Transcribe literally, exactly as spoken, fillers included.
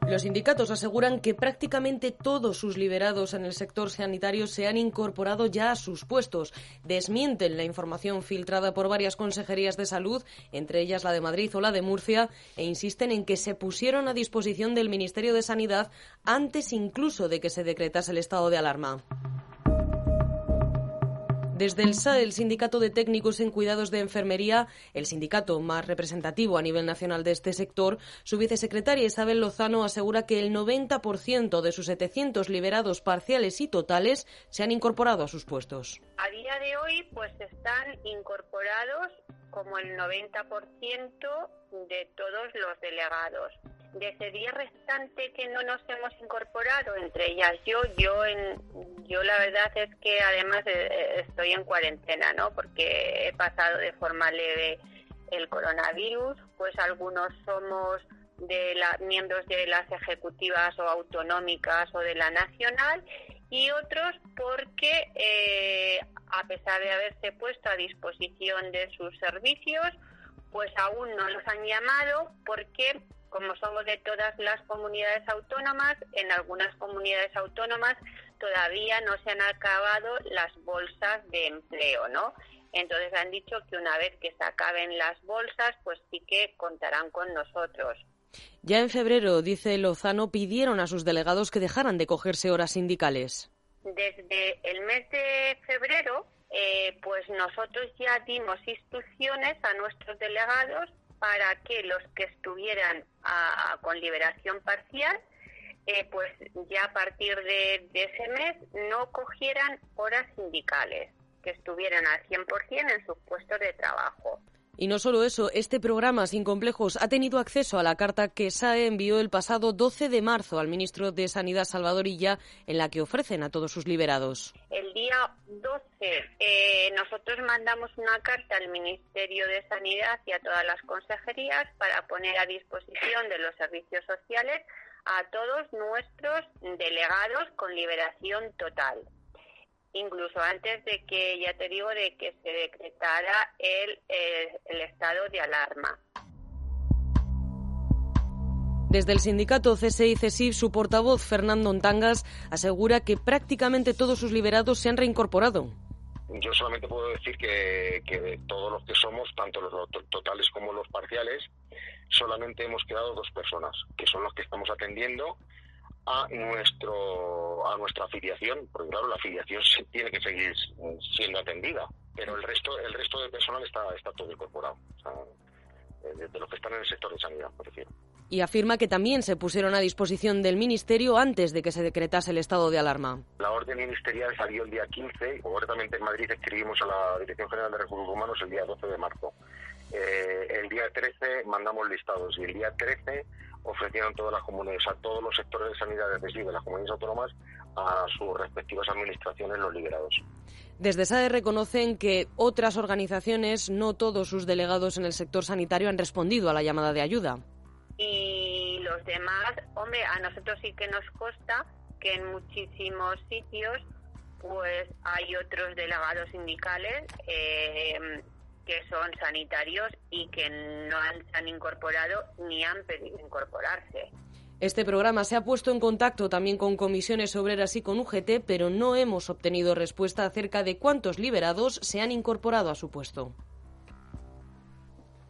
Los sindicatos aseguran que prácticamente todos sus liberados en el sector sanitario se han incorporado ya a sus puestos. Desmienten la información filtrada por varias consejerías de salud, entre ellas la de Madrid o la de Murcia, e insisten en que se pusieron a disposición del Ministerio de Sanidad antes incluso de que se decretase el estado de alarma. Desde el S A E, el Sindicato de Técnicos en Cuidados de Enfermería, el sindicato más representativo a nivel nacional de este sector, su vicesecretaria Isabel Lozano asegura que el noventa por ciento de sus setecientos liberados parciales y totales se han incorporado a sus puestos. A día de hoy, pues están incorporados como el noventa por ciento de todos los delegados. De ese día restante que no nos hemos incorporado, entre ellas yo, yo en, yo la verdad es que además estoy en cuarentena, ¿no? Porque he pasado de forma leve el coronavirus, pues algunos somos de la, miembros de las ejecutivas o autonómicas o de la nacional, y otros porque eh, a pesar de haberse puesto a disposición de sus servicios, pues aún no los han llamado porque, como somos de todas las comunidades autónomas, en algunas comunidades autónomas todavía no se han acabado las bolsas de empleo, ¿no? Entonces han dicho que una vez que se acaben las bolsas, pues sí que contarán con nosotros. Ya en febrero, dice Lozano, pidieron a sus delegados que dejaran de cogerse horas sindicales. Desde el mes de febrero, eh, pues nosotros ya dimos instrucciones a nuestros delegados para que los que estuvieran a, con liberación parcial, eh, pues ya a partir de, de ese mes no cogieran horas sindicales, que estuvieran al cien por ciento en sus puestos de trabajo. Y no solo eso, este programa Sin Complejos ha tenido acceso a la carta que S A E envió el pasado doce de marzo al ministro de Sanidad, Salvador Illa, en la que ofrecen a todos sus liberados. El día doce eh, nosotros mandamos una carta al Ministerio de Sanidad y a todas las consejerías para poner a disposición de los servicios sociales a todos nuestros delegados con liberación total. Incluso antes de que, ya te digo, de que se decretara el, el, el estado de alarma. Desde el sindicato C S I C S I F, su portavoz, Fernando Ontangas, asegura que prácticamente todos sus liberados se han reincorporado. Yo solamente puedo decir que, que de todos los que somos, tanto los totales como los parciales, solamente hemos quedado dos personas, que son los que estamos atendiendo a nuestro a nuestra afiliación, porque claro, la afiliación tiene que seguir siendo atendida, pero el resto el resto del personal está está todo incorporado, o sea, de, de los que están en el sector de sanidad, por decir. Y afirma que también se pusieron a disposición del Ministerio antes de que se decretase el estado de alarma. La orden ministerial salió el día quince, concretamente en Madrid escribimos a la Dirección General de Recursos Humanos el día doce de marzo. Eh, el día trece mandamos listados y el día trece ofrecieron todas las comunidades, a todos los sectores de sanidad, es decir, de las comunidades autónomas, a sus respectivas administraciones los liberados. Desde S A E reconocen que otras organizaciones, no todos sus delegados en el sector sanitario, han respondido a la llamada de ayuda. Y los demás, hombre, a nosotros sí que nos consta que en muchísimos sitios pues hay otros delegados sindicales eh, que son sanitarios y que no han, se han incorporado ni han pedido incorporarse. Este programa se ha puesto en contacto también con comisiones obreras y con U G T, pero no hemos obtenido respuesta acerca de cuántos liberados se han incorporado a su puesto.